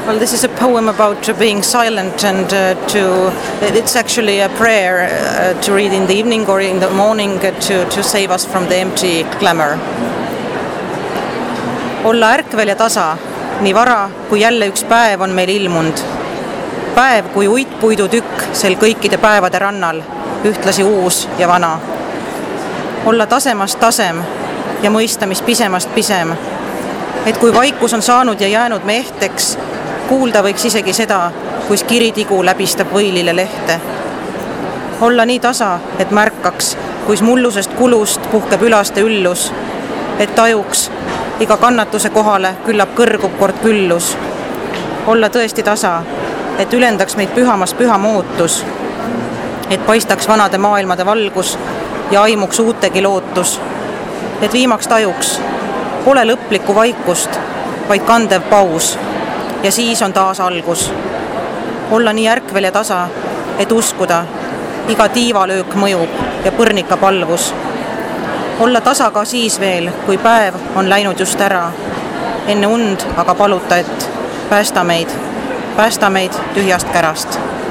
Well, this is a poem about being silent and it's actually a prayer to read in the evening or in the morning to save us from the empty clamor. Olla ärkvel ja tasa, nii vara kui jälle üks päev on meil ilmund. Päev kui uitpuidutükk sel kõikide päevade rannal, ühtlasi uus ja vana. Olla tasemast tasem ja mõista, mis pisemast pisem. Et kui vaikus on saanud ja jäänud me ehteks, kuulda võiks isegi seda, kuis kiritigu läbistab võilile lehte. Olla nii tasa, et märkaks, kuis mullusest kulust puhkeb ülaste üllus, et tajuks, iga kannatuse kohale küllap kõrgub kord küllus. Olla tõesti tasa, et ülendaks meid pühamast püham ootus, et paistaks vanade maailmade valgus ja aimuks uutegi lootus, et viimaks tajuks, pole lõplikku vaikust, vaid kandev paus ja siis on taas algus. Olla nii ärkvel ja tasa, et uskuda, iga tiivalöök mõjub ja põrnika palvus. Olla tasa ka siis veel, kui päev on läinud just ära, enne und aga paluta, et päästa meid tühjast kärast.